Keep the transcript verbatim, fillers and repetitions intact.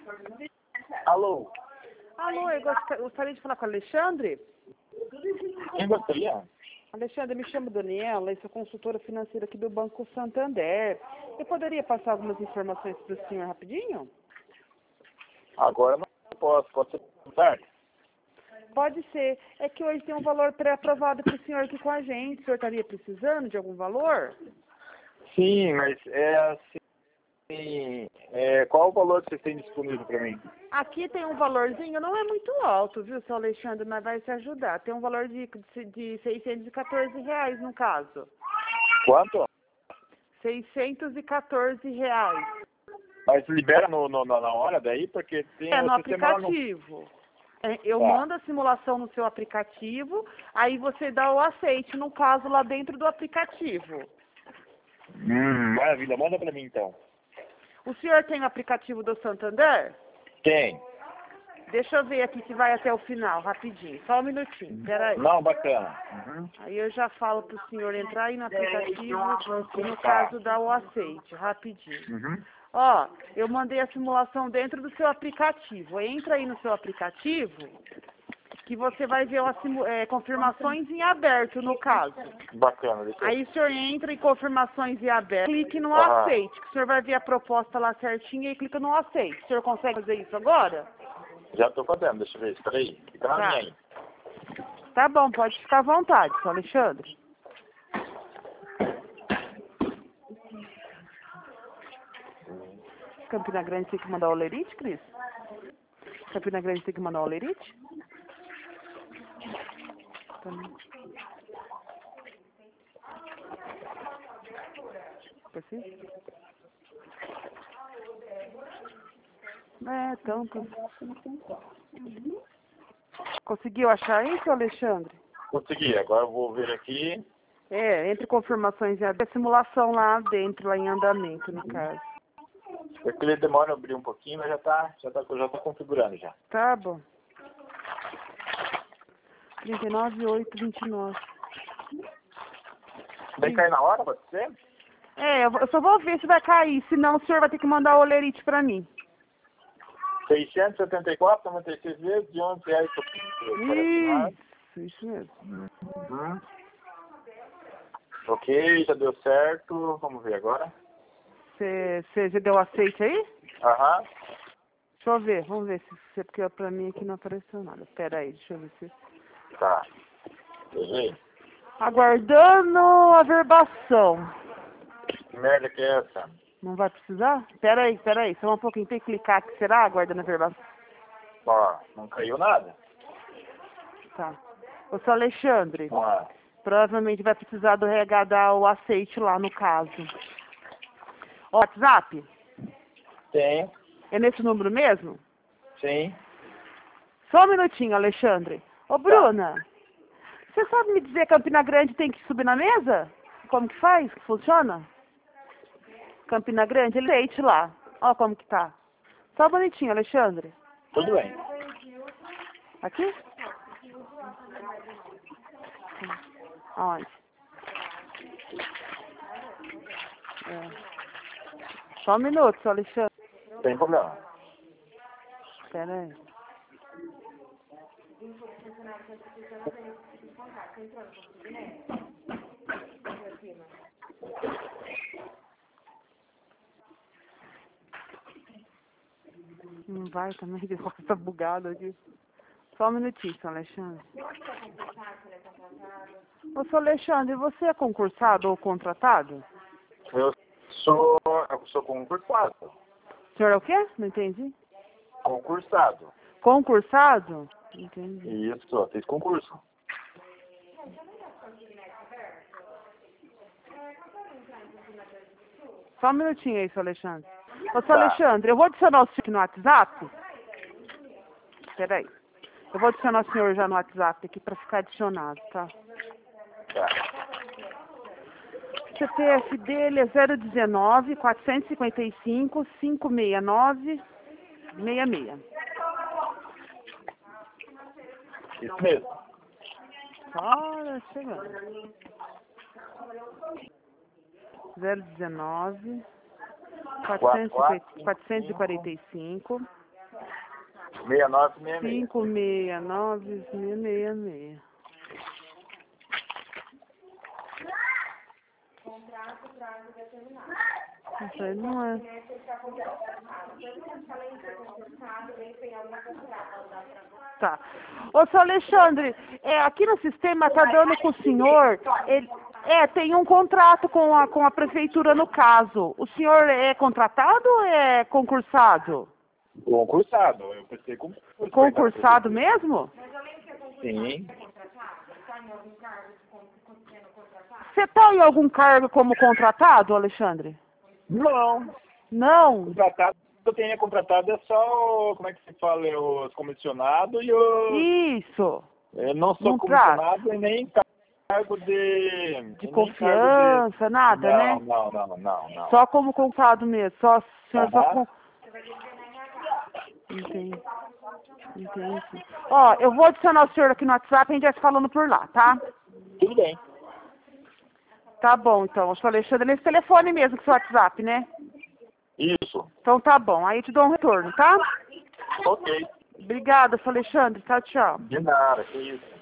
Alô? Alô, eu gost- gostaria de falar com o Alexandre. Quem gostaria? Alexandre, me chamo Daniela e sou consultora financeira aqui do Banco Santander. Eu poderia passar algumas informações para o senhor rapidinho? Agora não posso, pode ser tarde. Pode ser. É que hoje tem um valor pré-aprovado para o senhor aqui com a gente. O senhor estaria precisando de algum valor? Sim, mas é assim, é, qual o valor que vocês têm disponível para mim? Aqui tem um valorzinho, não é muito alto, viu, seu Alexandre, mas vai te ajudar. Tem um valor de, de, de seiscentos e quatorze reais no caso. Quanto? seiscentos e quatorze reais. Mas libera no, no- na hora daí, porque tem É no o sistema lá no... aplicativo. É, Eu Tá. mando a simulação no seu aplicativo, aí você dá o aceite, no caso, lá dentro do aplicativo. Hum, maravilha, manda para mim então. O senhor tem o aplicativo do Santander? Tem. Deixa eu ver aqui se vai até o final, rapidinho. Só um minutinho, peraí. Não, bacana. Uhum. Aí eu já falo pro senhor entrar aí no aplicativo e, no caso, dar o aceite, rapidinho. Uhum. Ó, eu mandei a simulação dentro do seu aplicativo. Entra aí no seu aplicativo que você vai ver as simu- é, confirmações em aberto, no caso. Bacana, deixa eu... Aí o senhor entra em confirmações em aberto, clique no Aham. aceite, que o senhor vai ver a proposta lá certinha e clica no aceite. O senhor consegue fazer isso agora? Já estou fazendo, deixa eu ver, espera aí. Fica na Tá. minha aí. Tá bom, pode ficar à vontade, seu Alexandre. Campina Grande tem que mandar o Lerite, Cris? Campina Grande tem que mandar o Lerite? Também. Precisa? É, então, tá. Conseguiu achar aí, seu Alexandre? Consegui, agora eu vou ver aqui. É, entre confirmações e a simulação lá dentro, lá em andamento, no caso. É que ele demora a abrir um pouquinho, mas já está já tá, já tá configurando já. Tá bom. trinta e nove, oito, vinte e nove. Vem cair na hora, pode ser? É, eu vou- eu só vou ver se vai cair, senão o senhor vai ter que mandar o Olerite pra mim. seiscentos e setenta e quatro, noventa e seis vezes de onze reais por quilo. Isso, isso mesmo. Uhum. Ok, já deu certo. Vamos ver agora. Você já deu aceite aí? Aham. Deixa eu ver, vamos ver se, se porque pra mim aqui não apareceu nada. Pera aí, deixa eu ver se... Tá. Peguei. Aguardando a verbação. Que merda que é essa? Não vai precisar? Pera aí, pera aí, só um pouquinho, tem que clicar aqui, será? Aguardando a verbação. Ó, não caiu nada. Tá. Ô, seu Alexandre, Ah, provavelmente vai precisar do R H dar o aceite lá no caso. Ó, WhatsApp? tem. É nesse número mesmo? Sim. Só um minutinho, Alexandre. Ô, Bruna, você sabe me dizer que Campina Grande tem que subir na mesa? Como que faz? Que funciona? Campina Grande, ele leite lá. Ó como que tá. Só bonitinho, Alexandre. Tudo bem. Aqui? Aonde? É. Só um minuto, seu Alexandre. Sem problema. Pera aí. Não vai também, de volta tá bugado aqui. Só um minutinho, seu Alexandre. Ô, seu Alexandre, você é concursado ou contratado? Eu sou, eu sou concursado. O senhor é o quê? Não entendi. Concursado. Concursado? Entendi. Isso, fiz concurso. Só um minutinho aí, seu Alexandre. Ô, seu Tá. Alexandre, eu vou adicionar o senhor aqui no WhatsApp. Peraí. Eu vou adicionar o senhor já no WhatsApp aqui pra ficar adicionado, tá? Tá. O C P F dele é zero dezenove, quatrocentos e cinquenta e cinco, quinhentos e sessenta e nove, sessenta e seis. Isso mesmo. Olha, chegando. zero dezenove, quatrocentos e quarenta e cinco, seis nove seis seis. cinco seis nove seis seis seis. Contrato, prazo determinado. Isso aí não é. Tá. Ô, seu Alexandre, é, aqui no sistema tá dando com o senhor, ele, é, tem um contrato com a, com a prefeitura no caso. O senhor é contratado ou é concursado? Concursado, eu pensei com Concursado mesmo? Sim. Você tá em algum cargo como contratado, Alexandre? Não. Não? Contratado, eu tenho contratado é só, como é que se fala, é os comissionados e os... Isso. Eu não sou Não comissionado e nem cargo de... De nem confiança, cargo de... nada, não, né? Não, não, não, não. Só como contratado mesmo. Só, o senhor só Aham. com... Entendi. Entendi. Ó, eu vou adicionar o senhor aqui no WhatsApp e a gente vai se falando por lá, tá? Tudo bem. Tá bom, então. Eu sou Alexandre nesse telefone mesmo, que é o WhatsApp, né? Isso. Então tá bom. Aí eu te dou um retorno, tá? Ok. Obrigada, sou Alexandre. Tchau, tchau. De nada, que isso.